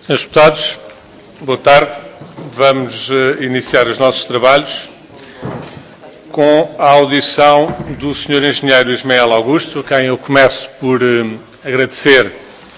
Senhores deputados, boa tarde. Vamos iniciar os nossos trabalhos com a audição do Sr. Engenheiro Ismael Augusto, a quem eu começo por agradecer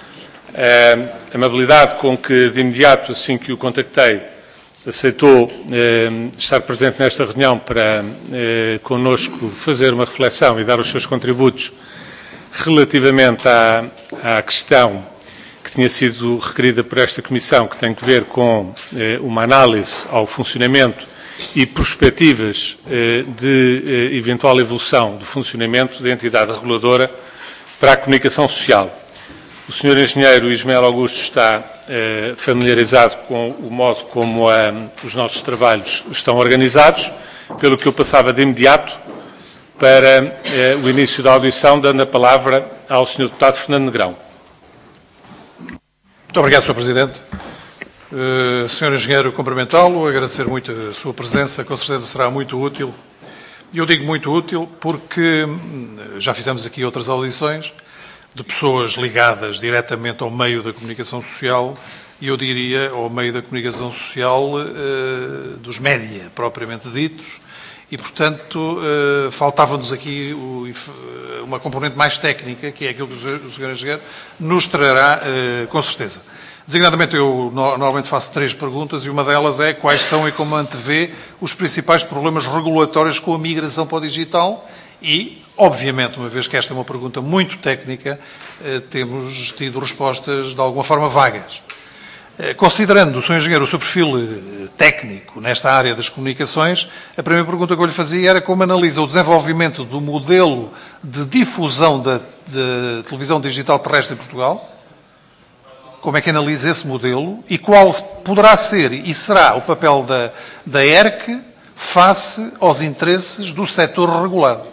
a amabilidade com que, de imediato, assim que o contactei, aceitou estar presente nesta reunião para connosco fazer uma reflexão e dar os seus contributos relativamente à questão que tinha sido requerida por esta Comissão, que tem que ver com uma análise ao funcionamento e perspectivas de eventual evolução do funcionamento da entidade reguladora para a comunicação social. O Sr. Engenheiro Ismael Augusto está familiarizado com o modo como os nossos trabalhos estão organizados, pelo que eu passava de imediato para o início da audição, dando a palavra ao Sr. Deputado Fernando Negrão. Muito obrigado, Sr. Presidente. Sr. Engenheiro, cumprimentá-lo, agradecer muito a sua presença, com certeza será muito útil. E eu digo muito útil porque já fizemos aqui outras audições de pessoas ligadas diretamente ao meio da comunicação social e eu diria ao meio da comunicação social dos média, propriamente ditos, e, portanto, faltava-nos aqui uma componente mais técnica, que é aquilo que o Sr. Engenheiro nos trará, com certeza. Designadamente, eu normalmente faço 3 perguntas e uma delas é quais são e como antevê os principais problemas regulatórios com a migração para o digital e, obviamente, uma vez que esta é uma pergunta muito técnica, temos tido respostas de alguma forma vagas. Considerando o Sr. Engenheiro o seu perfil técnico nesta área das comunicações, a primeira pergunta que eu lhe fazia era como analisa o desenvolvimento do modelo de difusão da televisão digital terrestre em Portugal, como é que analisa esse modelo e qual poderá ser e será o papel da ERC face aos interesses do setor regulado.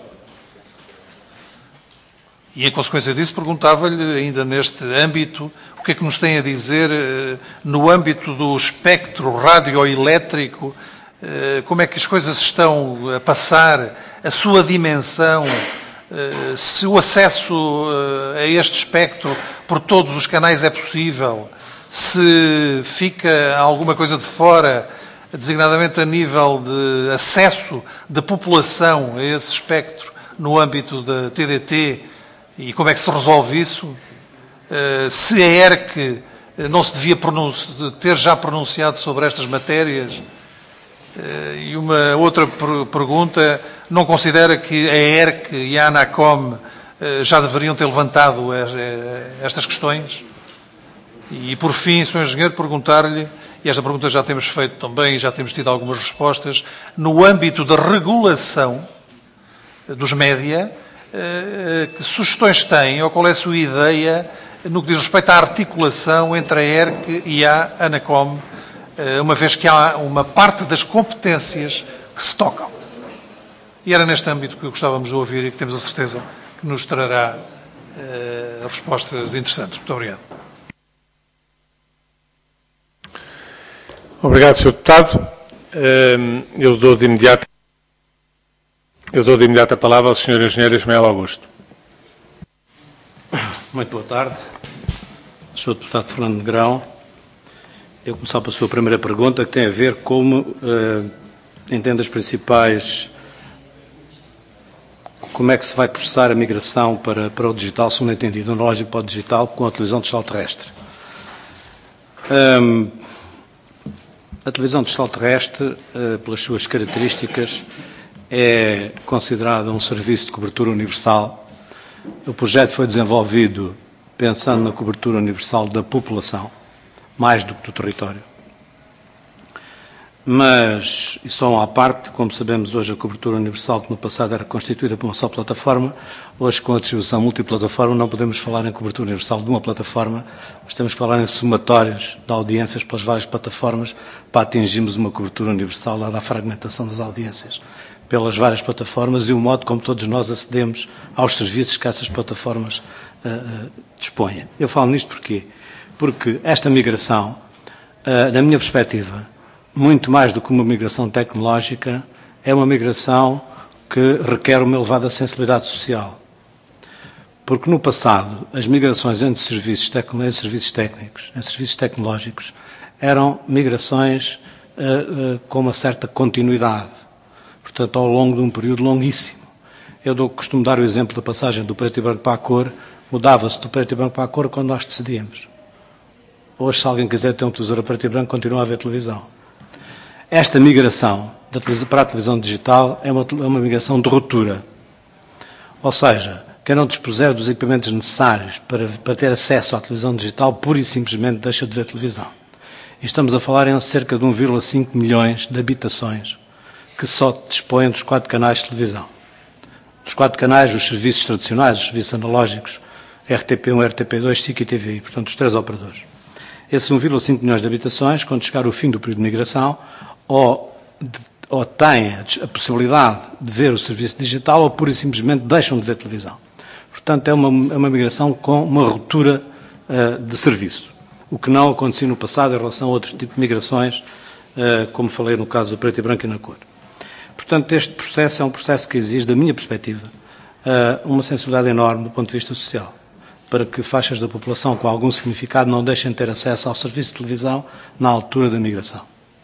E, em consequência disso, perguntava-lhe, ainda neste âmbito, o que é que nos tem a dizer no âmbito do espectro radioelétrico, como é que as coisas estão a passar, a sua dimensão, se o acesso a este espectro por todos os canais é possível, se fica alguma coisa de fora, designadamente a nível de acesso da população a esse espectro no âmbito da TDT, e como é que se resolve isso? Se a ERC não se devia ter já pronunciado sobre estas matérias? E uma outra pergunta, não considera que a ERC e a ANACOM já deveriam ter levantado estas questões? E, por fim, Sr. Engenheiro, perguntar-lhe, e esta pergunta já temos feito também, já temos tido algumas respostas, no âmbito da regulação dos média, que sugestões tem ou qual é a sua ideia no que diz respeito à articulação entre a ERC e a ANACOM, uma vez que há uma parte das competências que se tocam. E era neste âmbito que gostávamos de ouvir e que temos a certeza que nos trará respostas interessantes. Muito obrigado. Obrigado, Sr. Deputado. Eu dou de imediato a palavra ao Sr. Engenheiro Ismael Augusto. Muito boa tarde. Sr. Deputado Fernando Negrão, eu vou começar pela sua primeira pergunta, que tem a ver como entende as principais... Como é que se vai processar a migração para o digital, segundo entendido, analógico para o digital, com a televisão digital terrestre. A televisão digital terrestre, pelas suas características, é considerada um serviço de cobertura universal. O projeto foi desenvolvido pensando na cobertura universal da população, mais do que do território. Mas, e só à parte, como sabemos hoje, a cobertura universal, que no passado era constituída por uma só plataforma, hoje com a distribuição multiplataforma não podemos falar em cobertura universal de uma plataforma, mas temos que falar em somatórios de audiências pelas várias plataformas para atingirmos uma cobertura universal, dada a fragmentação das audiências pelas várias plataformas e o modo como todos nós acedemos aos serviços que essas plataformas dispõem. Eu falo nisto porquê? Porque esta migração, na minha perspectiva, muito mais do que uma migração tecnológica, é uma migração que requer uma elevada sensibilidade social. Porque no passado as migrações entre serviços técnicos, em serviços tecnológicos, eram migrações com uma certa continuidade, portanto ao longo de um período longuíssimo. Eu costumo dar o exemplo da passagem do preto e branco para a cor, mudava-se do preto e branco para a cor quando nós decidíamos. Hoje, se alguém quiser ter um televisor a preto e branco, continua a ver televisão. Esta migração para a televisão digital é uma migração de ruptura. Ou seja, quem não dispuser dos equipamentos necessários para ter acesso à televisão digital, pura e simplesmente deixa de ver televisão. E estamos a falar em cerca de 1,5 milhões de habitações que só dispõem dos 4 canais de televisão. Dos 4 canais, os serviços tradicionais, os serviços analógicos, RTP1, RTP2, SIC e TVI, portanto, os 3 operadores. Esses 1,5 milhões de habitações, quando chegar o fim do período de migração, ou têm a possibilidade de ver o serviço digital ou pura e simplesmente deixam de ver televisão. Portanto, é uma migração com uma ruptura de serviço, o que não acontecia no passado em relação a outro tipo de migrações, como falei no caso do preto e branco e na cor. Portanto, este processo é um processo que exige, da minha perspectiva, uma sensibilidade enorme do ponto de vista social, para que faixas da população com algum significado não deixem de ter acesso ao serviço de televisão na altura da migração.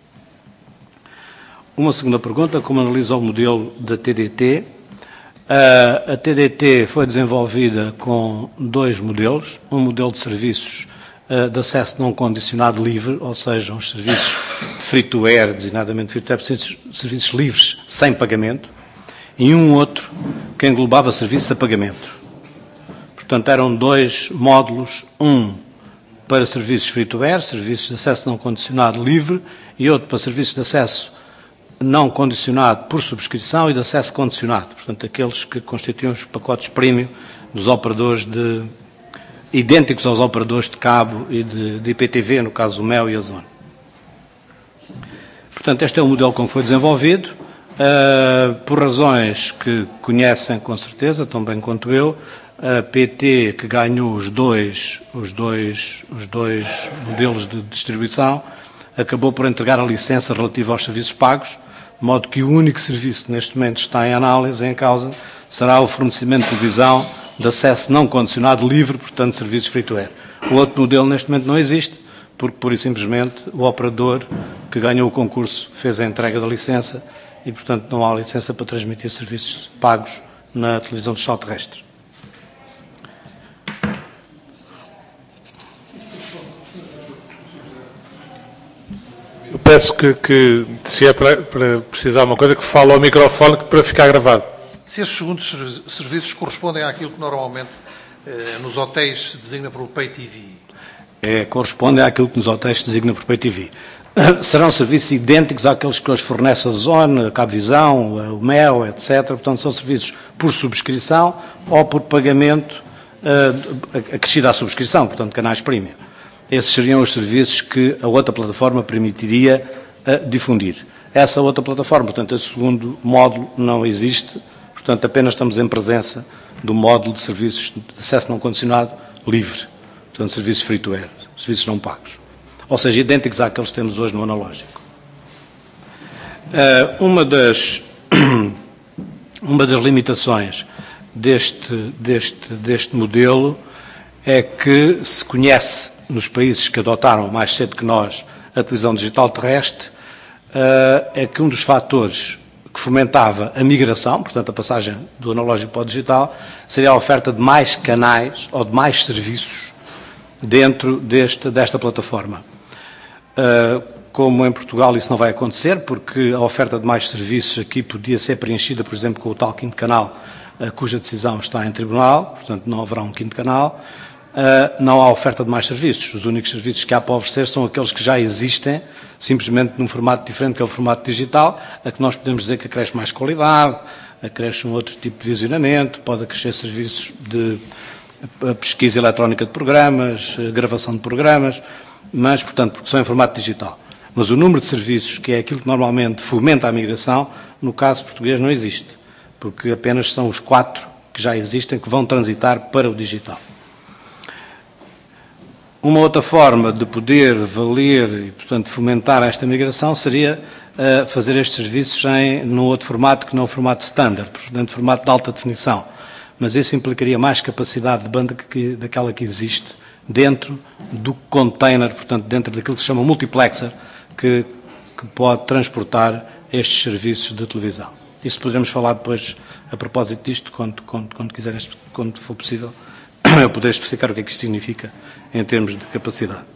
Uma segunda pergunta, como analisa o modelo da TDT? A TDT foi desenvolvida com 2 modelos, um modelo de serviços de acesso não condicionado livre, ou seja, uns serviços de free-to-air, designadamente free-to-air, serviços livres, sem pagamento, e um outro que englobava serviços a pagamento. Portanto, eram 2 módulos, um para serviços free-to-air, serviços de acesso não condicionado livre, e outro para serviços de acesso não condicionado por subscrição e de acesso condicionado, portanto, aqueles que constituem os pacotes premium dos operadores idênticos aos operadores de cabo e de IPTV, no caso o MEO e a Zona. Portanto, este é o modelo como foi desenvolvido, por razões que conhecem com certeza, tão bem quanto eu. A PT, que ganhou os dois modelos de distribuição, acabou por entregar a licença relativa aos serviços pagos, de modo que o único serviço que neste momento está em análise, em causa, será o fornecimento de televisão de acesso não condicionado livre, portanto, serviços free-to-air. O outro modelo neste momento não existe, porque, pura e simplesmente, o operador que ganhou o concurso fez a entrega da licença e, portanto, não há licença para transmitir serviços pagos na televisão digital terrestre. Eu peço que se é para precisar uma coisa, que fale ao microfone para ficar gravado. Se esses segundos serviços correspondem àquilo que normalmente nos hotéis se designa por Pay TV? Correspondem àquilo que nos hotéis se designa por Pay TV. Serão serviços idênticos àqueles que hoje fornece a Zona, a Cabvisão, o MEO, etc. Portanto, são serviços por subscrição ou por pagamento acrescido à subscrição, portanto, canais premium. Esses seriam os serviços que a outra plataforma permitiria difundir. Essa outra plataforma, portanto, esse segundo módulo não existe, portanto, apenas estamos em presença do módulo de serviços de acesso não condicionado livre, portanto, serviços free-to-air, serviços não pagos. Ou seja, idênticos àqueles que temos hoje no analógico. Uma das limitações deste modelo é que se conhece nos países que adotaram mais cedo que nós a televisão digital terrestre, é que um dos fatores que fomentava a migração, portanto a passagem do analógico para o digital, seria a oferta de mais canais ou de mais serviços dentro desta plataforma. Como em Portugal isso não vai acontecer, porque a oferta de mais serviços aqui podia ser preenchida, por exemplo, com o tal quinto canal, cuja decisão está em tribunal, portanto não haverá um quinto canal. Não há oferta de mais serviços. Os únicos serviços que há para oferecer são aqueles que já existem, simplesmente num formato diferente, que é o formato digital, a que nós podemos dizer que acresce mais qualidade, acresce um outro tipo de visionamento, pode acrescer serviços de pesquisa eletrónica de programas, gravação de programas, mas, portanto, porque são em formato digital. Mas o número de serviços, que é aquilo que normalmente fomenta a migração, no caso português não existe, porque apenas são os 4 que já existem que vão transitar para o digital. Uma outra forma de poder valer e, portanto, fomentar esta migração seria fazer estes serviços num outro formato que não o formato standard, portanto, formato de alta definição. mas isso implicaria mais capacidade de banda daquela que existe dentro do container, portanto, dentro daquilo que se chama multiplexer, que pode transportar estes serviços de televisão. Isso poderemos falar depois, a propósito disto, quando quiserem, quando for possível, eu poder especificar o que é que isto significa em termos de capacidade.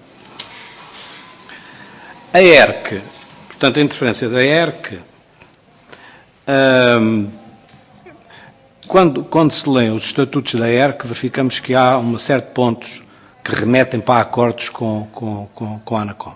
A ERC, portanto, a interferência da ERC, quando se lêem os estatutos da ERC, verificamos que há uma série de pontos que remetem para acordos com a ANACOM.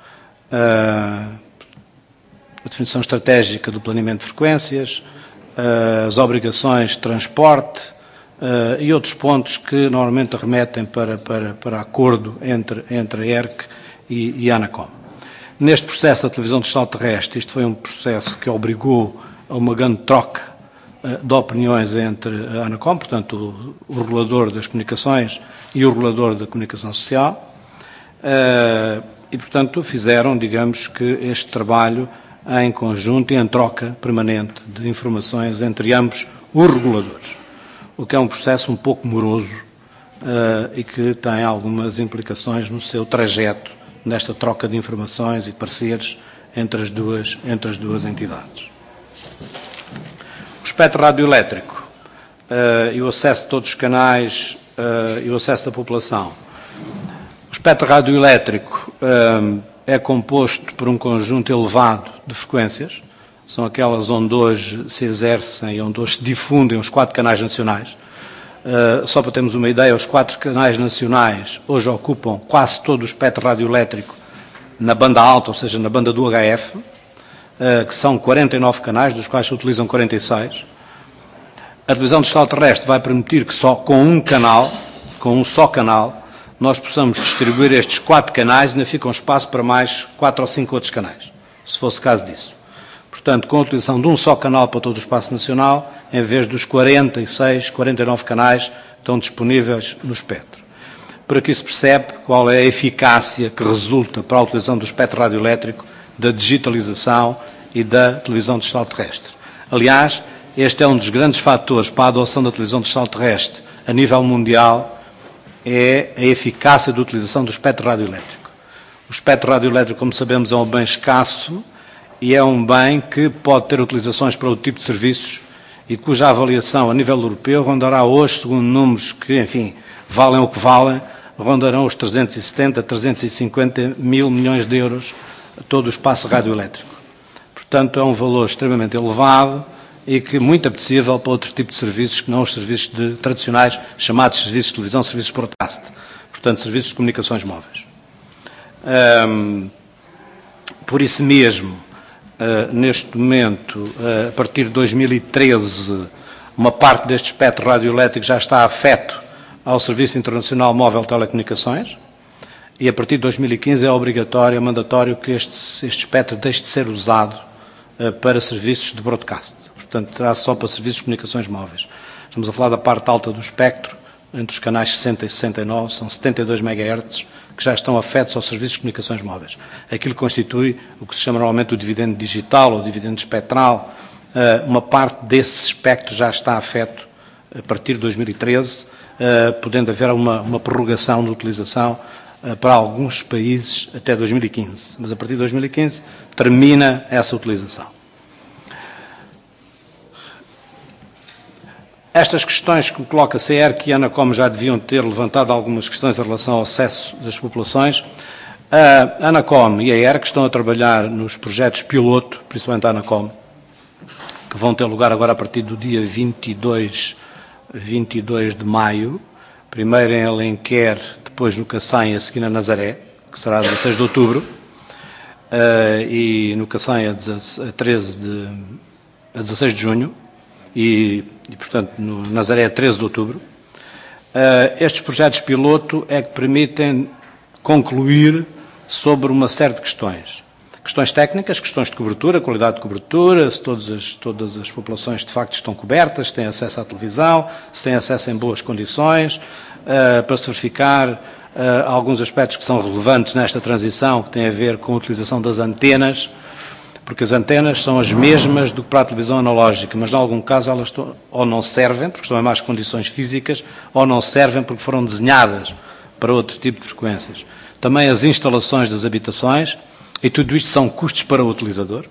A definição estratégica do planeamento de frequências, as obrigações de transporte e outros pontos que normalmente remetem para acordo entre a ERC e a ANACOM. Neste processo da televisão digital terrestre, isto foi um processo que obrigou a uma grande troca de opiniões entre a ANACOM, portanto, o regulador das comunicações e o regulador da comunicação social, e, portanto, fizeram, digamos que, este trabalho em conjunto e em troca permanente de informações entre ambos os reguladores, o que é um processo um pouco moroso e que tem algumas implicações no seu trajeto nesta troca de informações e pareceres entre as duas entidades. O espectro radioelétrico e o acesso de todos os canais e o acesso da população. O espectro radioelétrico é composto por um conjunto elevado de frequências, são aquelas onde hoje se exercem e onde hoje se difundem os 4 canais nacionais. Só para termos uma ideia, os 4 canais nacionais hoje ocupam quase todo o espectro radioelétrico na banda alta, ou seja, na banda do HF, que são 49 canais, dos quais se utilizam 46. A televisão digital terrestre vai permitir que só com um só canal, nós possamos distribuir estes 4 canais e ainda fica um espaço para mais 4 ou 5 outros canais, se fosse o caso disso. Portanto, com a utilização de um só canal para todo o espaço nacional, em vez dos 46, 49 canais que estão disponíveis no espectro. Por aqui se percebe qual é a eficácia que resulta para a utilização do espectro radioelétrico, da digitalização e da televisão digital terrestre. Aliás, este é um dos grandes fatores para a adoção da televisão digital terrestre a nível mundial, é a eficácia da utilização do espectro radioelétrico. O espectro radioelétrico, como sabemos, é um bem escasso e é um bem que pode ter utilizações para outro tipo de serviços e cuja avaliação a nível europeu rondará hoje, segundo números que, enfim, valem o que valem, rondarão os 370, 350 mil milhões de euros todo o espaço radioelétrico. Portanto, é um valor extremamente elevado e que muito apetecível para outro tipo de serviços que não os serviços tradicionais, chamados serviços de televisão, serviços de broadcast, portanto, serviços de comunicações móveis. Por isso mesmo, neste momento, a partir de 2013, uma parte deste espectro radioelétrico já está afeto ao Serviço Internacional Móvel de Telecomunicações e a partir de 2015 é obrigatório, é mandatório que este espectro deixe de ser usado para serviços de broadcast. Portanto, será só para serviços de comunicações móveis. Estamos a falar da parte alta do espectro, entre os canais 60 e 69, são 72 MHz, que já estão afetos aos serviços de comunicações móveis. Aquilo que constitui o que se chama normalmente o dividendo digital ou o dividendo espectral, uma parte desse espectro já está afeto a partir de 2013, podendo haver uma prorrogação de utilização para alguns países até 2015. Mas a partir de 2015 termina essa utilização. Estas questões que coloca a CERC e a ANACOM já deviam ter levantado algumas questões em relação ao acesso das populações. A ANACOM e a ERC estão a trabalhar nos projetos piloto, principalmente a ANACOM, que vão ter lugar agora a partir do dia 22 de maio, primeiro em Alenquer, depois no Cacém, a seguir na Nazaré, que será a 16 de outubro, e no Cacém a 16 de junho, e portanto, no Nazaré, 13 de outubro. Estes projetos piloto é que permitem concluir sobre uma série de questões. Questões técnicas, questões de cobertura, qualidade de cobertura, se todas as populações de facto estão cobertas, se têm acesso à televisão, se têm acesso em boas condições, para se verificar alguns aspectos que são relevantes nesta transição, que têm a ver com a utilização das antenas, porque as antenas são as mesmas do que para a televisão analógica, mas, em algum caso, elas ou não servem, porque estão em más condições físicas, ou não servem porque foram desenhadas para outro tipo de frequências. Também as instalações das habitações, e tudo isto são custos para o utilizador.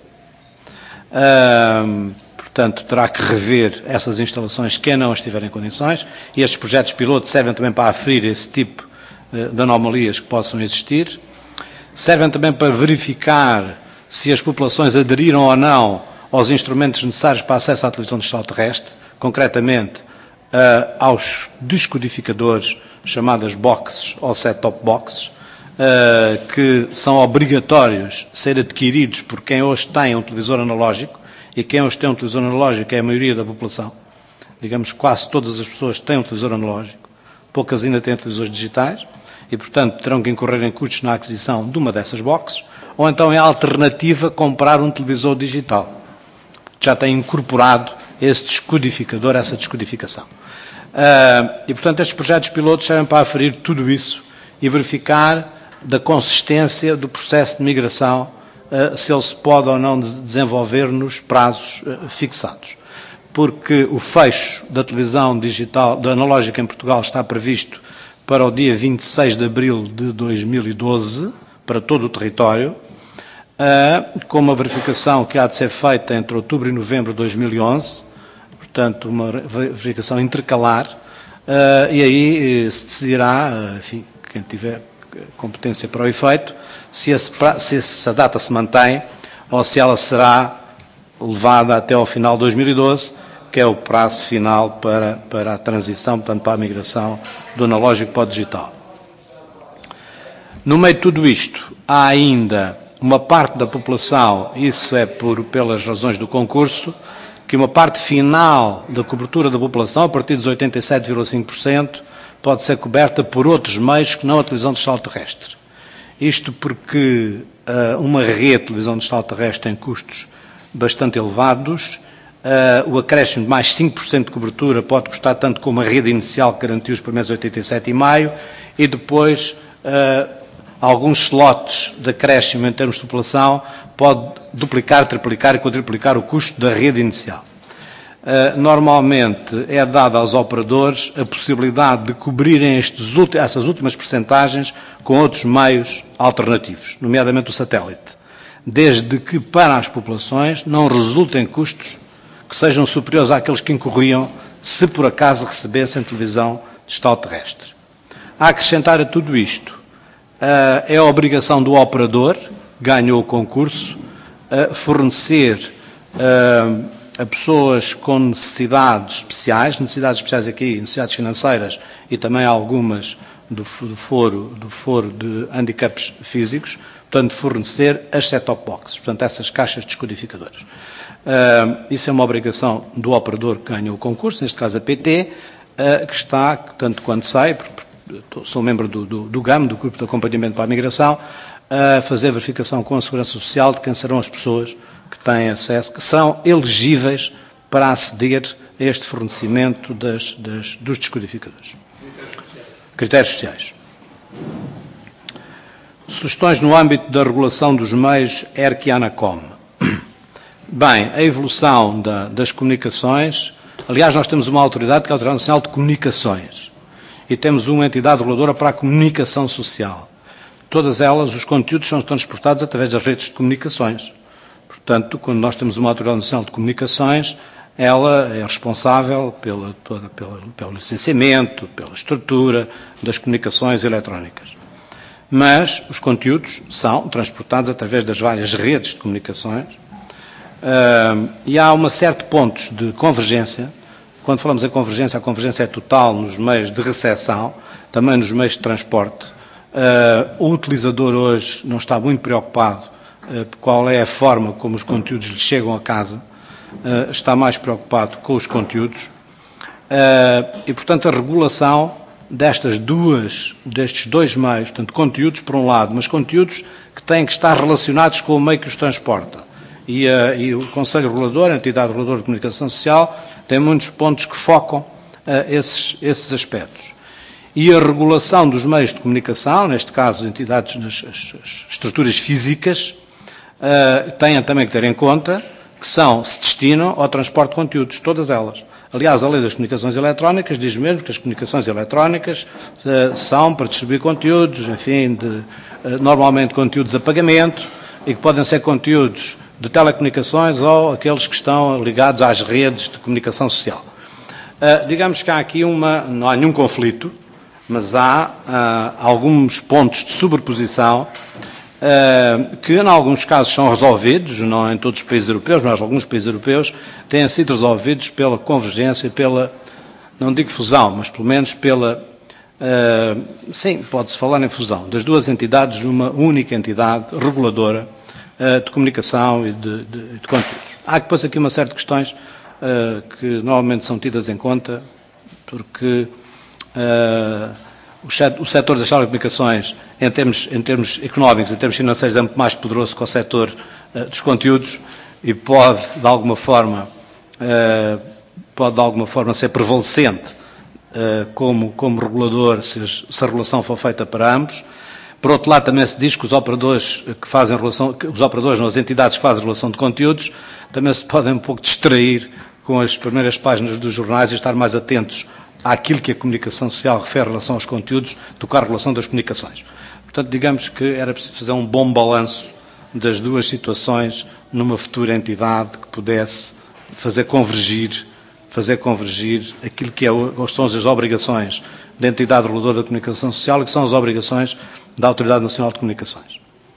Portanto, terá que rever essas instalações quem não estiver em condições, e estes projetos piloto servem também para aferir esse tipo de anomalias que possam existir. Servem também para verificar se as populações aderiram ou não aos instrumentos necessários para acesso à televisão digital terrestre, concretamente aos descodificadores chamadas boxes ou set-top boxes, que são obrigatórios ser adquiridos por quem hoje tem um televisor analógico, e quem hoje tem um televisor analógico é a maioria da população. Digamos, quase todas as pessoas têm um televisor analógico, poucas ainda têm televisores digitais, e, portanto, terão que incorrer em custos na aquisição de uma dessas boxes, ou então é a alternativa comprar um televisor digital. Já tem incorporado esse descodificador, essa descodificação. E, portanto, estes projetos pilotos servem para aferir tudo isso e verificar da consistência do processo de migração, se ele se pode ou não desenvolver nos prazos fixados. Porque o fecho da televisão digital, da analógica em Portugal, está previsto para o dia 26 de abril de 2012, para todo o território, com uma verificação que há de ser feita entre outubro e novembro de 2011, portanto, uma verificação intercalar, e aí se decidirá, enfim, quem tiver competência para o efeito, se essa data se mantém ou se ela será levada até ao final de 2012, que é o prazo final para a transição, portanto, para a migração do analógico para o digital. No meio de tudo isto, há ainda uma parte da população, isso é pelas razões do concurso, que uma parte final da cobertura da população, a partir dos 87,5%, pode ser coberta por outros meios que não a televisão digital terrestre. Isto porque uma rede de televisão digital terrestre tem custos bastante elevados, o acréscimo de mais 5% de cobertura pode custar tanto como a rede inicial que garantiu os primeiros 87,5%, e depois alguns slots de acréscimo em termos de população pode duplicar, triplicar e quadruplicar o custo da rede inicial. Normalmente é dada aos operadores a possibilidade de cobrirem essas últimas percentagens com outros meios alternativos, nomeadamente o satélite, desde que para as populações não resultem custos que sejam superiores àqueles que incorriam se por acaso recebessem televisão digital terrestre. A acrescentar a tudo isto, é a obrigação do operador, ganhou o concurso, fornecer a pessoas com necessidades especiais aqui, necessidades financeiras e também algumas do foro de handicaps físicos, portanto, fornecer as set-top boxes, portanto, essas caixas descodificadoras. Isso é uma obrigação do operador que ganha o concurso, neste caso a PT, que está, tanto quanto sei, sou membro do GAM, do Grupo de Acompanhamento para a Migração, a fazer verificação com a Segurança Social de quem serão as pessoas que têm acesso, que são elegíveis para aceder a este fornecimento dos descodificadores. Critérios sociais. Sugestões no âmbito da regulação dos meios ERC e ANACOM. Bem, a evolução das comunicações. Aliás, nós temos uma autoridade que é a Autoridade Nacional de Comunicações e temos uma entidade reguladora para a comunicação social. Todas elas, os conteúdos são transportados através das redes de comunicações. Portanto, quando nós temos uma Autoridade Nacional de Comunicações, ela é responsável pelo licenciamento, pela estrutura das comunicações eletrónicas. Mas os conteúdos são transportados através das várias redes de comunicações e há uma série de pontos de convergência. Quando falamos em convergência, a convergência é total nos meios de recepção, também nos meios de transporte. O utilizador hoje não está muito preocupado qual é a forma como os conteúdos lhe chegam a casa, está mais preocupado com os conteúdos e, portanto, a regulação destes dois meios, portanto, conteúdos por um lado, mas conteúdos que têm que estar relacionados com o meio que os transporta. E o Conselho Regulador, a entidade reguladora de comunicação social, tem muitos pontos que focam esses aspectos. E a regulação dos meios de comunicação, neste caso, entidades nas estruturas físicas, têm também que ter em conta que se destinam ao transporte de conteúdos, todas elas. Aliás, a Lei das Comunicações Eletrónicas diz mesmo que as comunicações eletrónicas são para distribuir conteúdos, enfim, normalmente conteúdos a pagamento, e que podem ser conteúdos de telecomunicações ou aqueles que estão ligados às redes de comunicação social. Digamos que há aqui não há nenhum conflito, mas há alguns pontos de sobreposição que, em alguns casos, são resolvidos, não em todos os países europeus, mas alguns países europeus têm sido resolvidos pela convergência, pela, não digo fusão, mas pelo menos pela, sim, pode-se falar em fusão, das duas entidades numa única entidade reguladora de comunicação e de conteúdos. Há depois aqui uma série de questões que normalmente são tidas em conta, porque o setor das telecomunicações, em termos económicos, em termos financeiros, é muito mais poderoso que o setor dos conteúdos e pode, de alguma forma, ser prevalecente como regulador, se a regulação for feita para ambos. Por outro lado, também se diz que os operadores as entidades que fazem relação de conteúdos, também se podem um pouco distrair com as primeiras páginas dos jornais e estar mais atentos àquilo que a comunicação social refere em relação aos conteúdos do que à regulação das comunicações. Portanto, digamos que era preciso fazer um bom balanço das duas situações numa futura entidade que pudesse fazer convergir aquilo que são as obrigações da entidade reguladora da comunicação social e que são as obrigações da Autoridade Nacional de Comunicações.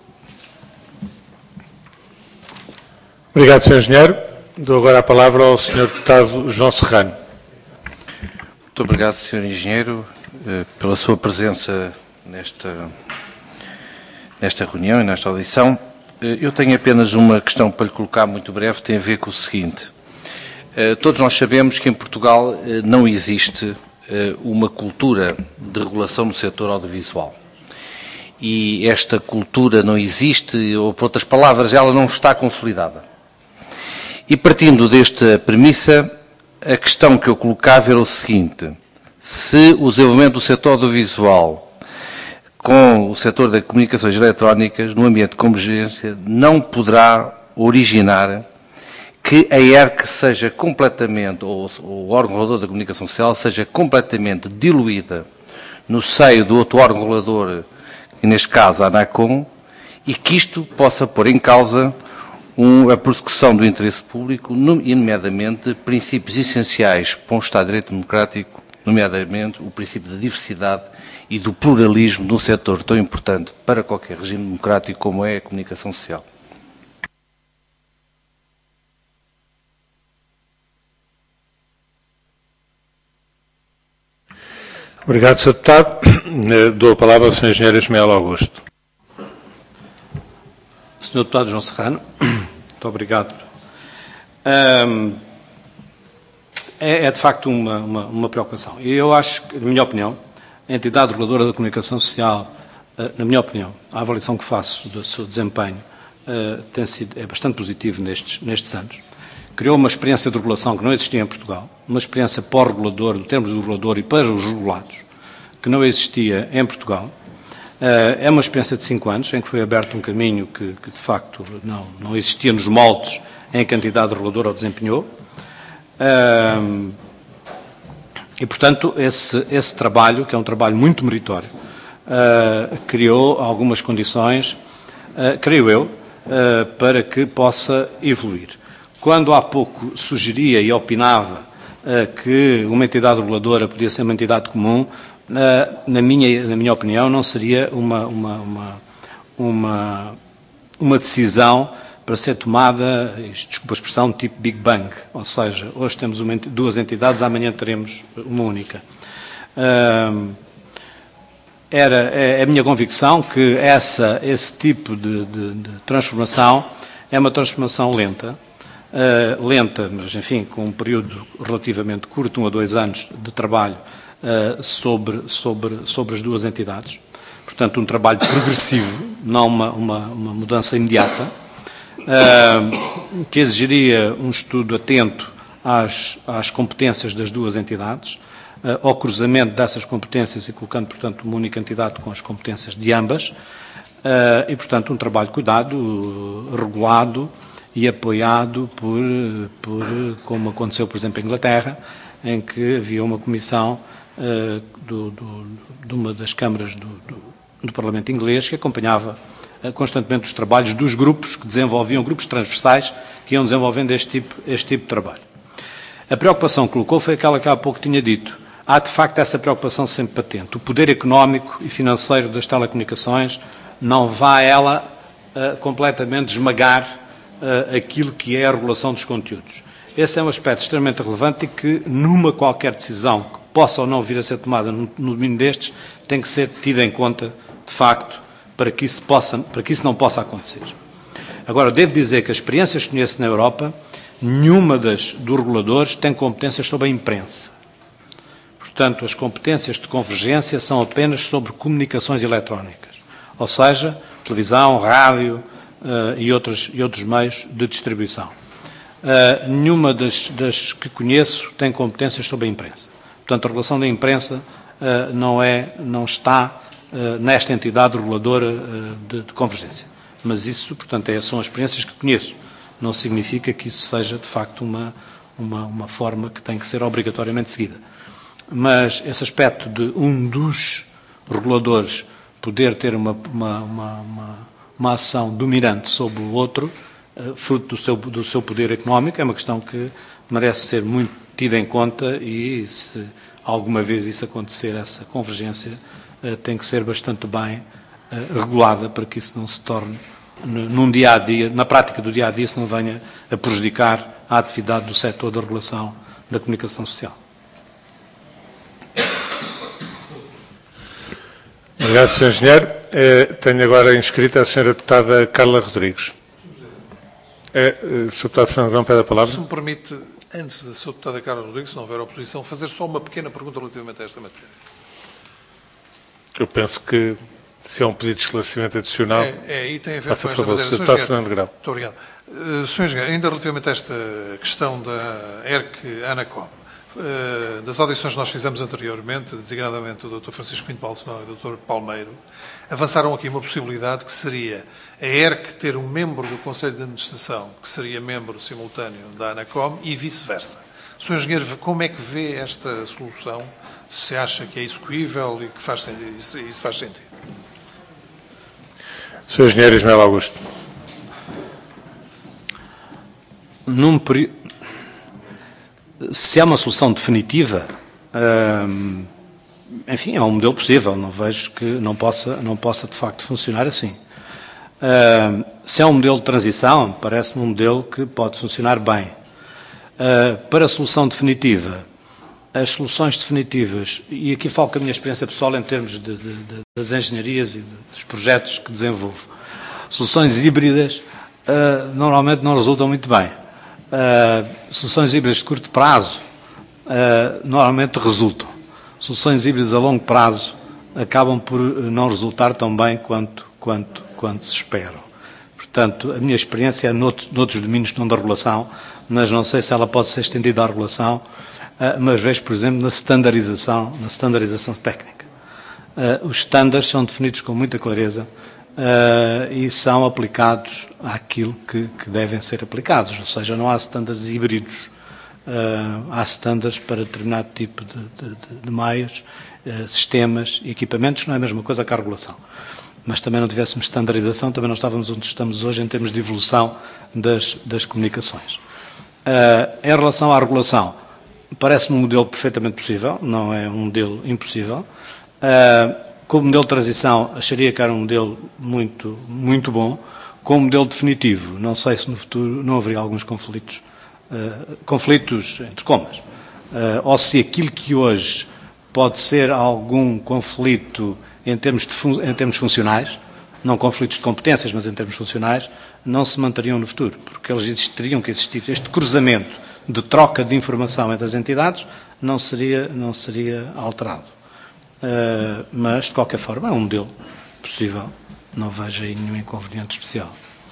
Obrigado, Sr. Engenheiro. Dou agora a palavra ao Sr. Deputado João Serrano. Muito obrigado, Sr. Engenheiro, pela sua presença nesta reunião e nesta audição. Eu tenho apenas uma questão para lhe colocar muito breve, tem a ver com o seguinte. Todos nós sabemos que em Portugal não existe uma cultura de regulação no setor audiovisual. E esta cultura não existe, ou por outras palavras, ela não está consolidada. E partindo desta premissa, a questão que eu colocava era o seguinte: se o desenvolvimento do setor audiovisual com o setor das comunicações eletrónicas, no ambiente de convergência, não poderá originar que a ERC seja completamente, ou o órgão regulador da comunicação social, seja completamente diluída no seio do outro órgão regulador, e neste caso a ANACOM, e que isto possa pôr em causa a prossecução do interesse público, e nomeadamente princípios essenciais para um Estado de Direito Democrático, nomeadamente o princípio da diversidade e do pluralismo num setor tão importante para qualquer regime democrático como é a comunicação social. Obrigado, Sr. Deputado. Dou a palavra ao Sr. Engenheiro Ismael Augusto. Sr. Deputado João Serrano, muito obrigado. É de facto uma preocupação. E eu acho que, na minha opinião, a entidade reguladora da comunicação social, na minha opinião, a avaliação que faço do seu desempenho é bastante positivo nestes anos. Criou uma experiência de regulação que não existia em Portugal, uma experiência pós-regulador, do termo do regulador e para os regulados, que não existia em Portugal. É uma experiência de 5 anos, em que foi aberto um caminho que de facto, não existia nos moldes em que a entidade reguladora o desempenhou. E, portanto, esse trabalho, que é um trabalho muito meritório, criou algumas condições, creio eu, para que possa evoluir. Quando há pouco sugeria e opinava que uma entidade reguladora podia ser uma entidade comum, na minha opinião, não seria uma decisão para ser tomada, desculpa a expressão, tipo Big Bang, ou seja, hoje temos duas entidades, amanhã teremos uma única. É a minha convicção que esse tipo de transformação é uma transformação lenta, mas, enfim, com um período relativamente curto, 1 a 2 anos de trabalho sobre as duas entidades. Portanto, um trabalho progressivo, não uma mudança imediata, que exigiria um estudo atento às competências das duas entidades, ao cruzamento dessas competências e colocando, portanto, uma única entidade com as competências de ambas, e, portanto, um trabalho cuidado, regulado e apoiado por como aconteceu, por exemplo, em Inglaterra, em que havia uma comissão de uma das câmaras do Parlamento inglês que acompanhava constantemente os trabalhos dos grupos que desenvolviam, grupos transversais que iam desenvolvendo este tipo de trabalho. A preocupação que colocou foi aquela que há pouco tinha dito. Há, de facto, essa preocupação sempre patente. O poder económico e financeiro das telecomunicações não vai ela completamente esmagar aquilo que é a regulação dos conteúdos. Esse é um aspecto extremamente relevante e que, numa qualquer decisão que possa ou não vir a ser tomada no domínio destes, tem que ser tida em conta, de facto, para que isso não possa acontecer. Agora, devo dizer que as experiências que conheço na Europa, nenhuma dos reguladores tem competências sobre a imprensa. Portanto, as competências de convergência são apenas sobre comunicações eletrónicas, ou seja, televisão, rádio e outros meios de distribuição. Nenhuma das que conheço tem competências sobre a imprensa. Portanto, a regulação da imprensa não está nesta entidade reguladora de convergência. Mas isso, portanto, são as experiências que conheço. Não significa que isso seja, de facto, uma forma que tem que ser obrigatoriamente seguida. Mas esse aspecto de um dos reguladores poder ter uma ação dominante sobre o outro, fruto do seu poder económico, é uma questão que merece ser muito tida em conta e, se alguma vez isso acontecer, essa convergência tem que ser bastante bem regulada para que isso não se torne, num dia-a-dia, na prática do dia-a-dia, se não venha a prejudicar a atividade do setor da regulação da comunicação social. Obrigado, Sr. Engenheiro. Tenho agora inscrita a Sra. Deputada Carla Rodrigues. Sr. Deputado Fernando Negrão pede a palavra. Se me permite, antes da Sra. Deputada Carla Rodrigues, se não houver oposição, fazer só uma pequena pergunta relativamente a esta matéria. Eu penso que, se é um pedido de esclarecimento adicional, e tem a ver faça com esta favor, matéria. Sr. Deputado Fernando Negrão. Muito obrigado. Sr. Engenheiro, ainda relativamente a esta questão da ERC-ANACOM, das audições que nós fizemos anteriormente, designadamente o Dr. Francisco Pinto Balsemão e o Dr. Paulo, avançaram aqui uma possibilidade que seria a ERC ter um membro do Conselho de Administração que seria membro simultâneo da ANACOM e vice-versa. Sr. Engenheiro, como é que vê esta solução? Se acha que é execuível e que isso faz sentido? Sr. Engenheiro Ismael Augusto. Se é uma solução definitiva, enfim, é um modelo possível, não vejo que não possa de facto funcionar assim. Se é um modelo de transição, parece-me um modelo que pode funcionar bem. Para a solução definitiva, as soluções definitivas, e aqui falo com a minha experiência pessoal em termos das engenharias e dos projetos que desenvolvo, soluções híbridas normalmente não resultam muito bem. Soluções híbridas de curto prazo normalmente resultam. Soluções híbridas a longo prazo acabam por não resultar tão bem quanto se esperam. Portanto, a minha experiência é noutros domínios que não da regulação, mas não sei se ela pode ser estendida à regulação, mas vejo, por exemplo, na standardização técnica. Os estándares são definidos com muita clareza e são aplicados àquilo que devem ser aplicados, ou seja, não há estándares híbridos, há estándares para determinado tipo de meios, sistemas e equipamentos, não é a mesma coisa que a regulação. Mas também não tivéssemos standardização, também não estávamos onde estamos hoje em termos de evolução das comunicações. Em relação à regulação, parece-me um modelo perfeitamente possível, não é um modelo impossível. Como modelo de transição, acharia que era um modelo muito, muito bom. Como modelo definitivo, não sei se no futuro não haveria alguns conflitos entre comas. Ou se aquilo que hoje pode ser algum conflito em termos funcionais, não conflitos de competências, mas em termos funcionais, não se manteriam no futuro, porque eles teriam que existir. Este cruzamento de troca de informação entre as entidades não seria alterado. Mas, de qualquer forma, é um modelo possível. Não vejo aí nenhum inconveniente especial.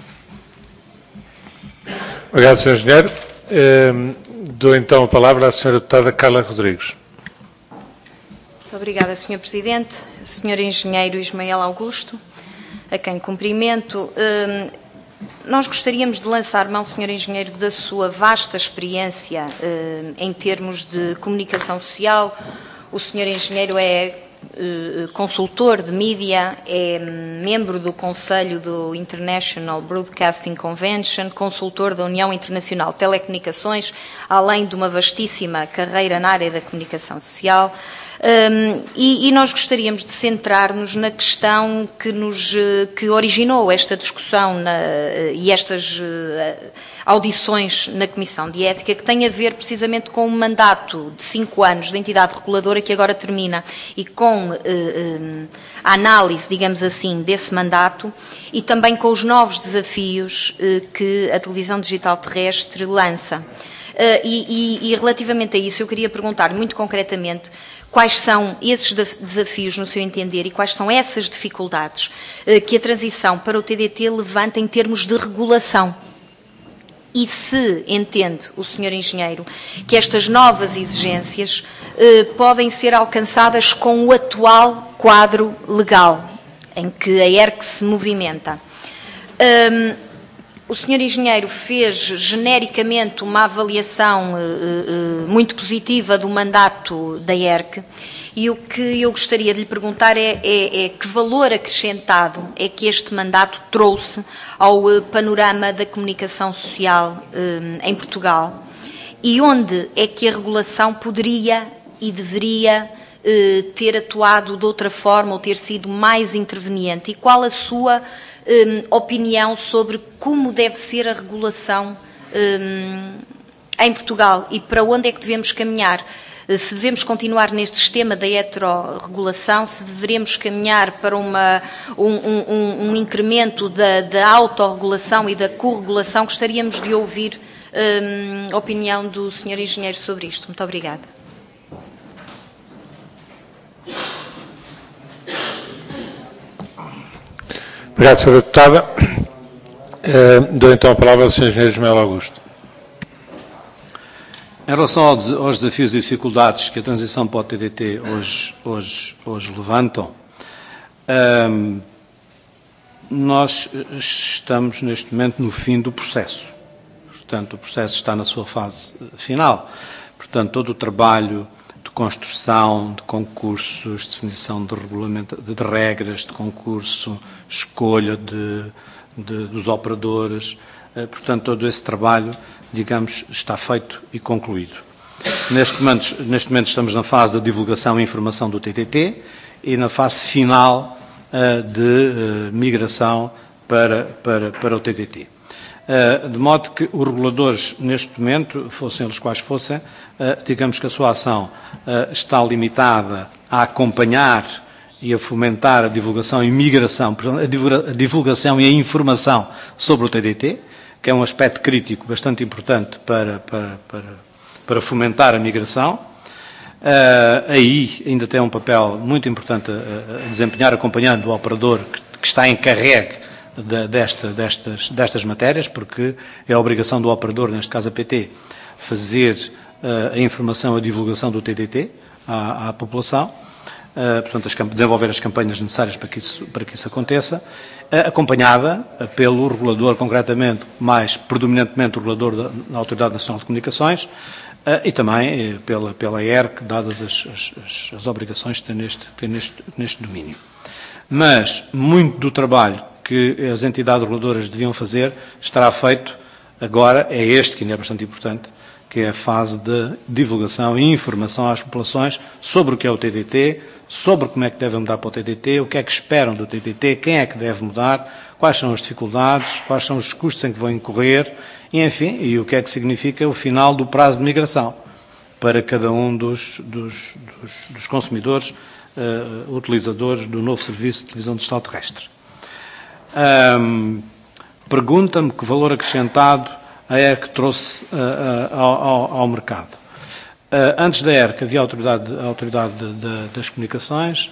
Obrigado, Sr. Engenheiro. Dou então a palavra à Sra. Deputada Carla Rodrigues. Muito obrigada, Sr. Presidente. Sr. Engenheiro Ismael Augusto, a quem cumprimento. Nós gostaríamos de lançar mão, Sr. Engenheiro, da sua vasta experiência em termos de comunicação social. O Sr. Engenheiro é consultor de mídia, é membro do Conselho do International Broadcasting Convention, consultor da União Internacional de Telecomunicações, além de uma vastíssima carreira na área da comunicação social. E nós gostaríamos de centrar-nos na questão que originou esta discussão e estas audições na Comissão de Ética, que tem a ver precisamente com o mandato de 5 anos da entidade reguladora que agora termina e com a análise, digamos assim, desse mandato e também com os novos desafios que a televisão digital terrestre lança. E relativamente a isso eu queria perguntar muito concretamente quais são esses desafios, no seu entender, e quais são essas dificuldades que a transição para o TDT levanta em termos de regulação. E se entende o Sr. Engenheiro que estas novas exigências podem ser alcançadas com o atual quadro legal em que a ERC se movimenta. O Sr. Engenheiro fez genericamente uma avaliação muito positiva do mandato da ERC e o que eu gostaria de lhe perguntar é que valor acrescentado é que este mandato trouxe ao panorama da comunicação social em Portugal e onde é que a regulação poderia e deveria ter atuado de outra forma ou ter sido mais interveniente e qual a sua opinião sobre como deve ser a regulação em Portugal e para onde é que devemos caminhar. Se devemos continuar neste sistema da heterorregulação, se devemos caminhar para um incremento da autorregulação e da corregulação, gostaríamos de ouvir a opinião do Sr. Engenheiro sobre isto. Muito obrigada. Obrigado, Sra. Deputada. Dou então a palavra ao Sr. Engenheiro Ismael Augusto. Em relação aos desafios e dificuldades que a transição para o TDT hoje levantam, nós estamos neste momento no fim do processo. Portanto, o processo está na sua fase final. Portanto, todo o trabalho de construção, de concursos, definição de regulamento, de regras de concurso, escolha dos operadores, portanto, todo esse trabalho, digamos, está feito e concluído. Neste momento estamos na fase da divulgação e informação do TTT e na fase final de migração para o TTT. De modo que os reguladores, neste momento, fossem eles quais fossem, digamos que a sua ação está limitada a acompanhar e a fomentar a divulgação e migração, a divulgação e a informação sobre o TDT, que é um aspecto crítico bastante importante para fomentar a migração. Aí ainda tem um papel muito importante a desempenhar, acompanhando o operador que está encarregue destas matérias, porque é a obrigação do operador, neste caso a PT, fazer a informação, a divulgação do TDT à população, portanto, desenvolver as campanhas necessárias para que isso aconteça, acompanhada pelo regulador, concretamente, mais predominantemente o regulador da Autoridade Nacional de Comunicações, e também pela ERC, dadas as obrigações que tem neste domínio. Mas muito do trabalho que as entidades reguladoras deviam fazer estará feito agora, é este que ainda é bastante importante, que é a fase de divulgação e informação às populações sobre o que é o TDT, sobre como é que devem mudar para o TDT, o que é que esperam do TDT, quem é que deve mudar, quais são as dificuldades, quais são os custos em que vão incorrer, e enfim, e o que é que significa o final do prazo de migração para cada um dos consumidores, utilizadores do novo serviço de televisão digital terrestre. Pergunta-me que valor acrescentado a ERC trouxe ao mercado. Antes da ERC havia a Autoridade das Comunicações.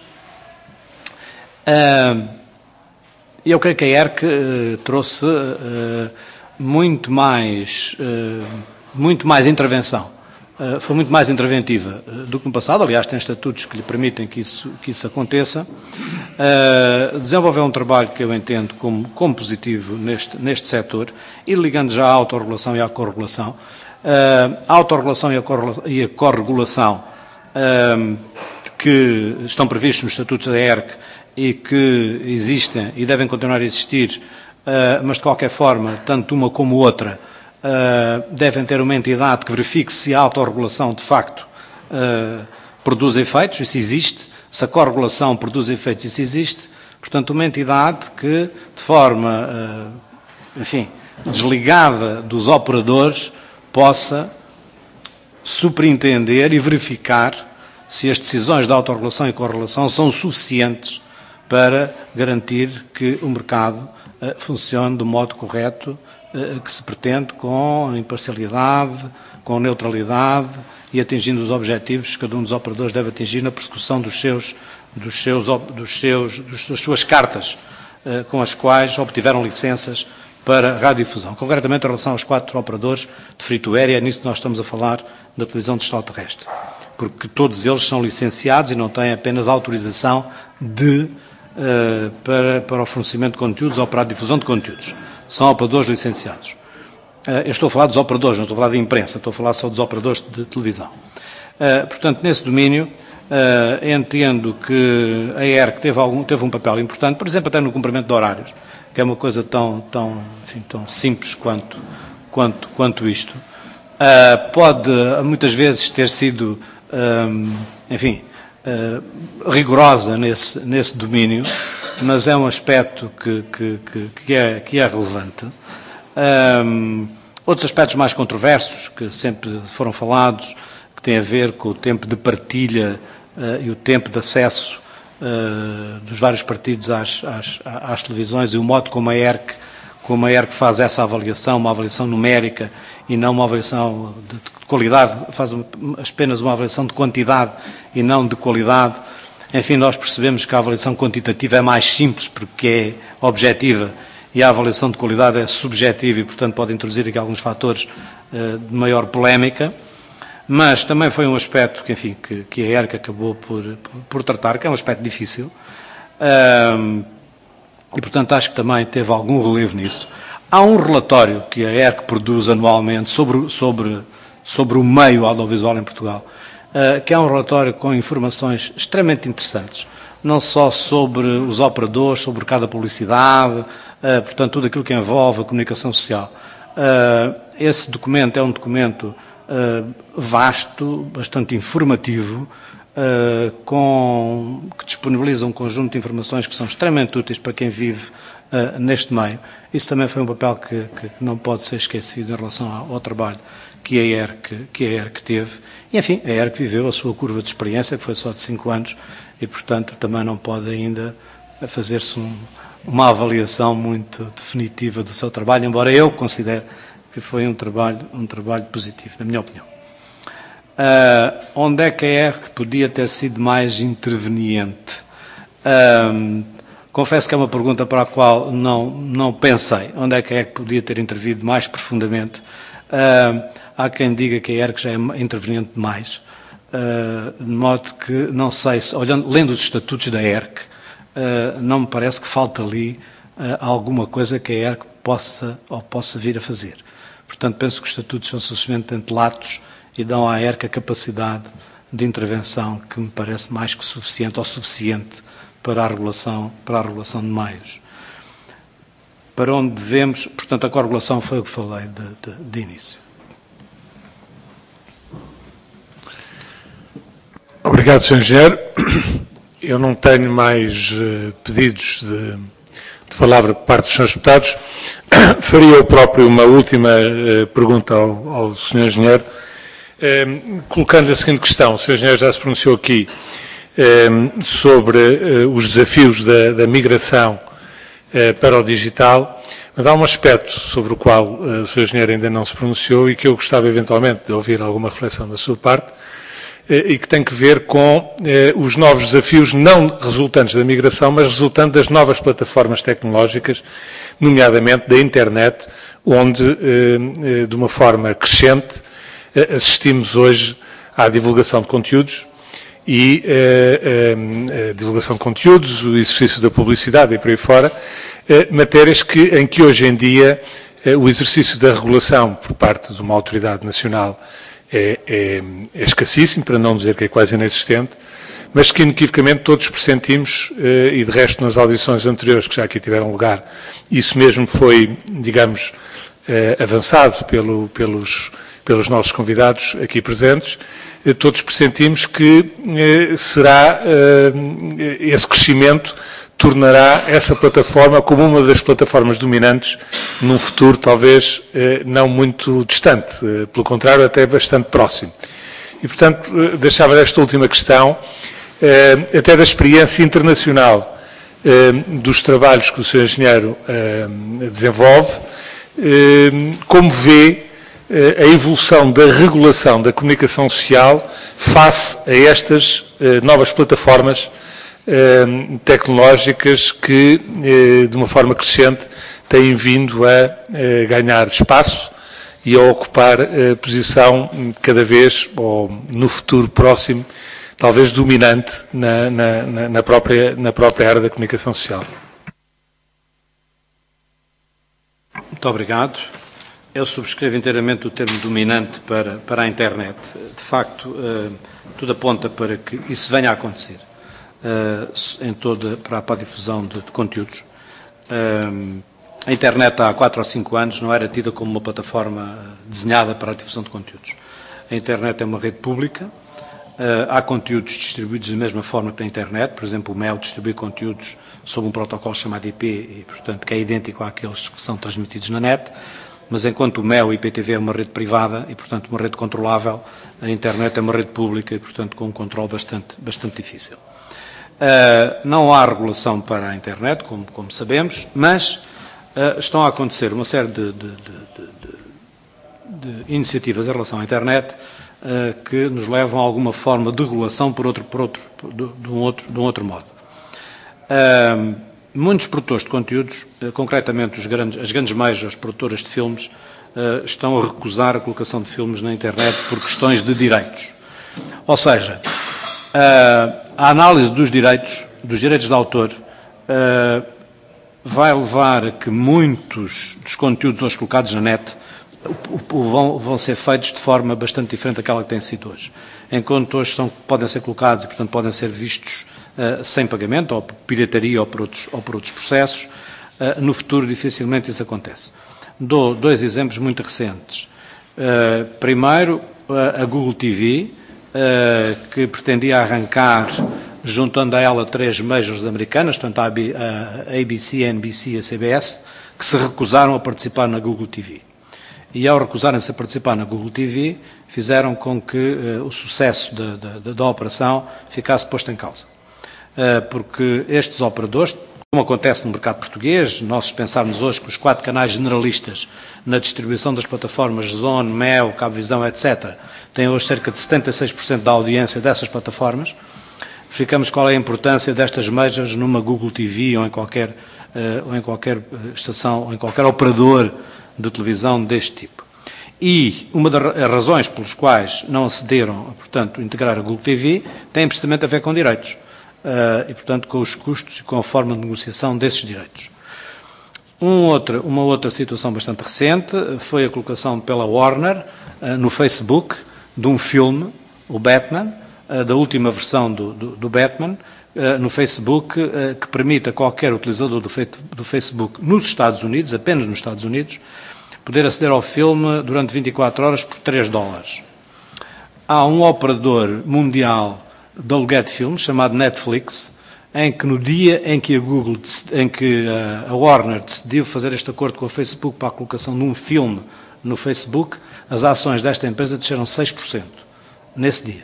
Eu creio que a ERC trouxe muito mais intervenção foi muito mais interventiva do que no passado. Aliás, tem estatutos que lhe permitem que isso aconteça. Desenvolveu um trabalho que eu entendo como positivo neste setor, e ligando já à autorregulação e à corregulação. A autorregulação e a corregulação que estão previstos nos estatutos da ERC e que existem e devem continuar a existir, mas de qualquer forma, tanto uma como outra, devem ter uma entidade que verifique se a autorregulação de facto produz efeitos, isso existe, se a corregulação produz efeitos, isso existe. Portanto, uma entidade que, de forma, desligada dos operadores, possa superintender e verificar se as decisões de autorregulação e correlação são suficientes para garantir que o mercado funcione do modo correto que se pretende, com imparcialidade, com neutralidade e atingindo os objetivos que cada um dos operadores deve atingir na persecução das suas cartas com as quais obtiveram licenças para radiodifusão. Concretamente, em relação aos 4 operadores de free-to-air, é nisso que nós estamos a falar da televisão digital terrestre, porque todos eles são licenciados e não têm apenas autorização para o fornecimento de conteúdos ou para a difusão de conteúdos. São operadores licenciados. Eu estou a falar dos operadores, não estou a falar da imprensa, estou a falar só dos operadores de televisão. Portanto, nesse domínio, entendo que a ERC teve um papel importante, por exemplo, até no cumprimento de horários, que é uma coisa tão simples quanto isto. Pode, muitas vezes, ter sido, rigorosa nesse domínio, mas é um aspecto que é relevante. Outros aspectos mais controversos, que sempre foram falados, que têm a ver com o tempo de partilha e o tempo de acesso dos vários partidos às televisões, e o modo como a ERC faz essa avaliação, uma avaliação numérica e não uma avaliação de qualidade, faz apenas uma avaliação de quantidade e não de qualidade. Enfim, nós percebemos que a avaliação quantitativa é mais simples porque é objetiva, e a avaliação de qualidade é subjetiva e, portanto, pode introduzir aqui alguns fatores de maior polémica, mas também foi um aspecto que a ERC acabou por tratar, que é um aspecto difícil, e, portanto, acho que também teve algum relevo nisso. Há um relatório que a ERC produz anualmente sobre o meio audiovisual em Portugal, que é um relatório com informações extremamente interessantes, não só sobre os operadores, sobre cada publicidade, portanto, tudo aquilo que envolve a comunicação social. Esse documento é um documento vasto, bastante informativo, que disponibiliza um conjunto de informações que são extremamente úteis para quem vive neste meio. Isso também foi um papel que não pode ser esquecido em relação ao trabalho que a ERC teve. E, enfim, a ERC viveu a sua curva de experiência, que foi só de 5 anos, e, portanto, também não pode ainda fazer-se uma avaliação muito definitiva do seu trabalho, embora eu considere que foi um trabalho positivo, na minha opinião. Onde é que a ERC podia ter sido mais interveniente? Confesso que é uma pergunta para a qual não pensei. Onde é que a ERC podia ter intervido mais profundamente? Há quem diga que a ERC já é interveniente demais, de modo que, não sei, lendo os estatutos da ERC, não me parece que falta ali alguma coisa que a ERC possa vir a fazer. Portanto, penso que os estatutos são suficientemente latos e dão à ERC a capacidade de intervenção que me parece mais que suficiente ou suficiente para a regulação de meios. Para onde devemos, portanto, a corregulação foi o que falei de início. Obrigado, Sr. Engenheiro. Eu não tenho mais pedidos de palavra por parte dos senhores deputados. Faria eu próprio uma última pergunta ao Sr. Engenheiro, colocando a seguinte questão. O Sr. Engenheiro já se pronunciou aqui sobre os desafios da migração para o digital, mas há um aspecto sobre o qual o Sr. Engenheiro ainda não se pronunciou e que eu gostava eventualmente de ouvir alguma reflexão da sua parte, e que tem que ver com os novos desafios, não resultantes da migração, mas resultantes das novas plataformas tecnológicas, nomeadamente da internet, onde, de uma forma crescente, assistimos hoje à divulgação de conteúdos e a divulgação de conteúdos, o exercício da publicidade e por aí fora, matérias em que hoje em dia o exercício da regulação por parte de uma autoridade nacional é escassíssimo, para não dizer que é quase inexistente, mas que inequivocamente todos pressentimos, e de resto nas audições anteriores que já aqui tiveram lugar, isso mesmo foi, digamos, avançado pelos nossos convidados aqui presentes, todos pressentimos que esse crescimento tornará essa plataforma como uma das plataformas dominantes num futuro talvez não muito distante, pelo contrário, até bastante próximo. E, portanto, deixava esta última questão, até da experiência internacional dos trabalhos que o Sr. Engenheiro desenvolve, como vê a evolução da regulação da comunicação social face a estas novas plataformas tecnológicas que, de uma forma crescente, têm vindo a ganhar espaço e a ocupar posição cada vez, ou no futuro próximo, talvez dominante na própria área da comunicação social. Muito obrigado. Eu subscrevo inteiramente o termo dominante para a internet. De facto, tudo aponta para que isso venha a acontecer para a difusão de conteúdos. A internet há 4 ou 5 anos não era tida como uma plataforma desenhada para a difusão de conteúdos. A internet é uma rede pública, há conteúdos distribuídos da mesma forma que na internet, por exemplo, o MEL distribui conteúdos sob um protocolo chamado IP, e, portanto, que é idêntico àqueles que são transmitidos na net, mas enquanto o MEL e o IPTV é uma rede privada e, portanto, uma rede controlável, a internet é uma rede pública e, portanto, com um controle bastante difícil. Não há regulação para a internet, como sabemos, mas estão a acontecer uma série de iniciativas em relação à internet que nos levam a alguma forma de regulação de um outro modo. Muitos produtores de conteúdos, concretamente as grandes majors produtoras de filmes, estão a recusar a colocação de filmes na internet por questões de direitos. Ou seja, a análise dos direitos de autor vai levar a que muitos dos conteúdos hoje colocados na net vão ser feitos de forma bastante diferente daquela que tem sido hoje. Enquanto hoje podem ser colocados e, portanto, podem ser vistos sem pagamento, ou por pirataria, ou por outros processos, no futuro dificilmente isso acontece. Dou 2 exemplos muito recentes. Primeiro, a Google TV, que pretendia arrancar, juntando a ela 3 majors americanas, portanto a ABC, a NBC e a CBS, que se recusaram a participar na Google TV. E ao recusarem-se a participar na Google TV, fizeram com que o sucesso da operação ficasse posto em causa. Porque estes operadores, como acontece no mercado português, nós pensarmos hoje que os 4 canais generalistas na distribuição das plataformas Zone, Mel, Cabvisão, etc., têm hoje cerca de 76% da audiência dessas plataformas, verificamos qual é a importância destas majors numa Google TV ou em qualquer estação, ou em qualquer operador de televisão deste tipo. E uma das razões pelas quais não acederam a, portanto, integrar a Google TV tem precisamente a ver com direitos. E, portanto, com os custos e com a forma de negociação desses direitos. Uma outra situação bastante recente foi a colocação pela Warner no Facebook de um filme, o Batman, da última versão do Batman, no Facebook, que permite a qualquer utilizador do Facebook nos Estados Unidos, apenas nos Estados Unidos, poder aceder ao filme durante 24 horas por $3. Há um operador mundial de aluguer de filmes, chamado Netflix, em que no dia em que a Warner decidiu fazer este acordo com o Facebook para a colocação de um filme no Facebook, as ações desta empresa desceram 6% nesse dia.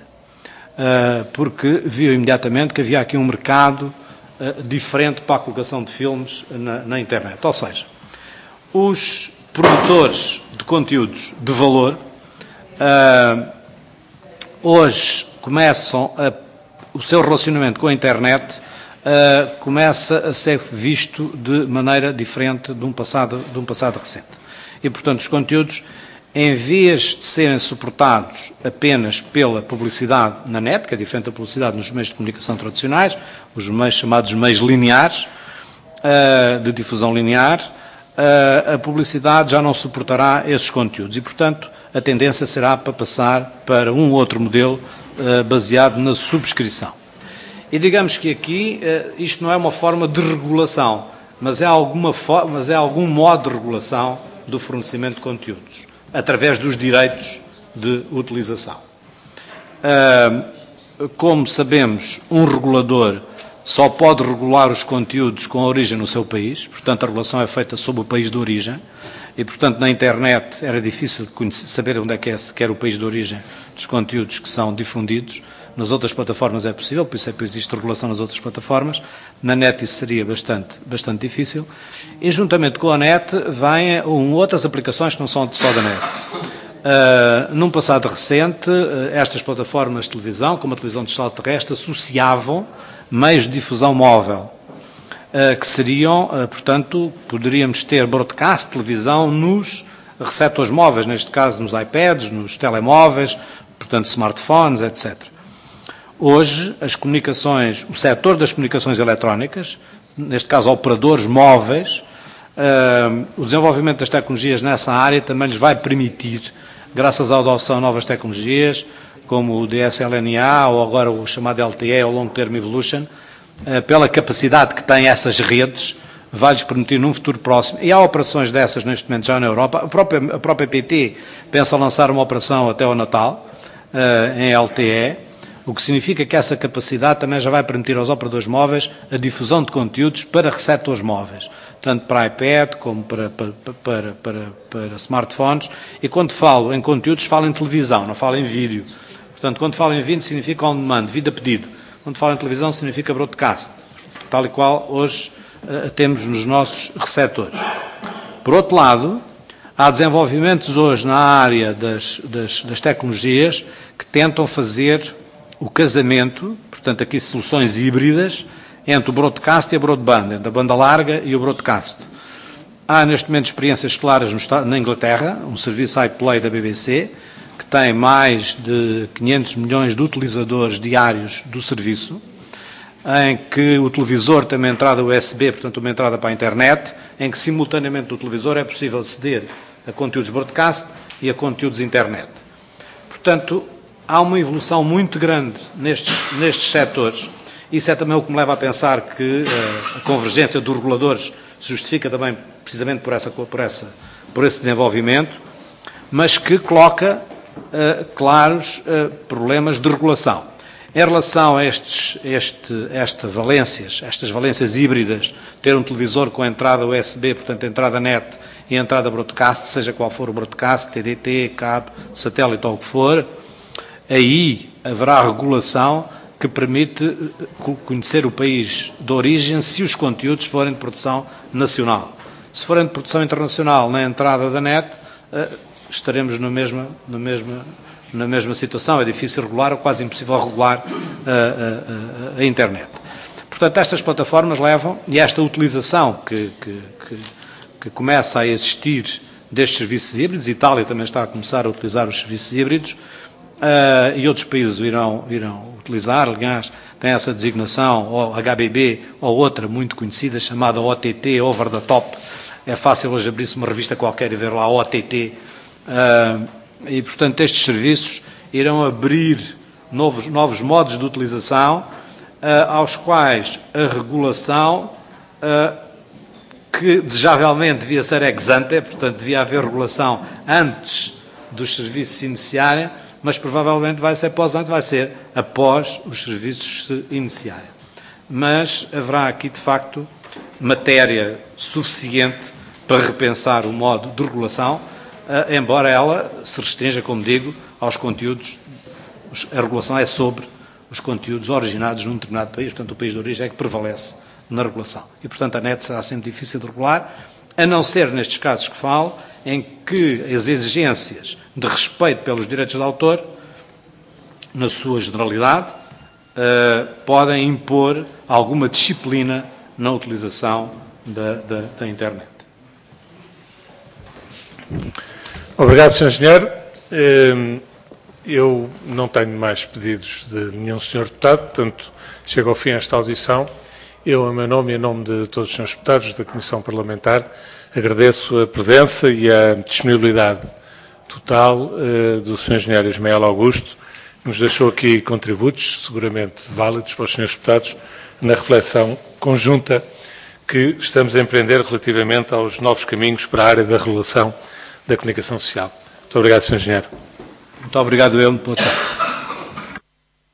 Porque viu imediatamente que havia aqui um mercado diferente para a colocação de filmes na internet. Ou seja, os produtores de conteúdos de valor hoje começam o seu relacionamento com a internet começa a ser visto de maneira diferente de um passado recente. E, portanto, os conteúdos em vez de serem suportados apenas pela publicidade na net, que é diferente da publicidade nos meios de comunicação tradicionais, os meios chamados meios lineares, de difusão linear, a publicidade já não suportará esses conteúdos e, portanto, a tendência será para passar para um outro modelo baseado na subscrição. E digamos que aqui isto não é uma forma de regulação, mas é algum modo de regulação do fornecimento de conteúdos, através dos direitos de utilização. Como sabemos, um regulador só pode regular os conteúdos com origem no seu país, portanto a regulação é feita sob o país de origem, e portanto na internet era difícil saber onde é que é sequer o país de origem dos conteúdos que são difundidos. Nas outras plataformas é possível, por isso é que existe regulação nas outras plataformas. Na net isso seria bastante difícil. E juntamente com a net vêm outras aplicações que não são só da net. Num passado recente, estas plataformas de televisão, como a televisão digital terrestre, associavam meios de difusão móvel, que seriam, portanto, poderíamos ter broadcast, televisão, nos receptores móveis, neste caso nos iPads, nos telemóveis, portanto, smartphones, etc. Hoje, as comunicações, o setor das comunicações eletrónicas, neste caso operadores móveis, o desenvolvimento das tecnologias nessa área também lhes vai permitir, graças à adoção de novas tecnologias, como o DSLNA ou agora o chamado LTE, ou Long Term Evolution, pela capacidade que têm essas redes, vai-lhes permitir num futuro próximo, e há operações dessas neste momento já na Europa, a própria PT pensa lançar uma operação até ao Natal, em LTE, o que significa que essa capacidade também já vai permitir aos operadores móveis a difusão de conteúdos para receptores móveis, tanto para iPad como para smartphones, e quando falo em conteúdos, falo em televisão, não falo em vídeo. Portanto, quando falo em vídeo significa on demand, vídeo a pedido. Quando falo em televisão significa broadcast, tal e qual hoje temos nos nossos receptores. Por outro lado, há desenvolvimentos hoje na área das tecnologias que tentam fazer o casamento, portanto aqui soluções híbridas, entre o broadcast e a broadband, entre a banda larga e o broadcast. Há neste momento experiências claras na Inglaterra, um serviço iPlay da BBC, que tem mais de 500 milhões de utilizadores diários do serviço, em que o televisor tem uma entrada USB, portanto uma entrada para a internet, em que simultaneamente do televisor é possível aceder a conteúdos broadcast e a conteúdos internet. Portanto, há uma evolução muito grande nestes setores. Isso é também o que me leva a pensar que a convergência dos reguladores se justifica também precisamente por esse desenvolvimento, mas que coloca claros problemas de regulação. Em relação a estas valências híbridas, ter um televisor com entrada USB, portanto entrada net e entrada broadcast, seja qual for o broadcast, TDT, cabo, satélite ou o que for, aí haverá regulação que permite conhecer o país de origem se os conteúdos forem de produção nacional. Se forem de produção internacional na entrada da net, estaremos na mesma situação. É difícil regular ou quase impossível regular a internet. Portanto, estas plataformas levam, e esta utilização que começa a existir destes serviços híbridos, Itália também está a começar a utilizar os serviços híbridos, e outros países irão utilizar, aliás, tem essa designação, ou HBB, ou outra muito conhecida, chamada OTT, Over the Top. É fácil hoje abrir-se uma revista qualquer e ver lá OTT. E, portanto, estes serviços irão abrir novos modos de utilização, aos quais a regulação, que desejavelmente devia ser ex ante, portanto, devia haver regulação antes dos serviços se iniciarem, mas provavelmente vai ser pós-ante, vai ser após os serviços se iniciarem. Mas haverá aqui, de facto, matéria suficiente para repensar o modo de regulação, embora ela se restrinja, como digo, aos conteúdos. A regulação é sobre os conteúdos originados num determinado país, portanto, o país de origem é que prevalece na regulação. E, portanto, a net será sempre difícil de regular, a não ser nestes casos que falo, em que as exigências de respeito pelos direitos de autor, na sua generalidade, podem impor alguma disciplina na utilização da internet. Obrigado, Sr. Engenheiro. Eu não tenho mais pedidos de nenhum Sr. Deputado, portanto, chego ao fim esta audição. Eu, em meu nome e em nome de todos os Srs. Deputados da Comissão Parlamentar, agradeço a presença e a disponibilidade total do Sr. Engenheiro Ismael Augusto, que nos deixou aqui contributos, seguramente válidos para os Srs. Deputados, na reflexão conjunta que estamos a empreender relativamente aos novos caminhos para a área da regulação da comunicação social. Muito obrigado, Sr. Engenheiro. Muito obrigado, eu. Boa tarde.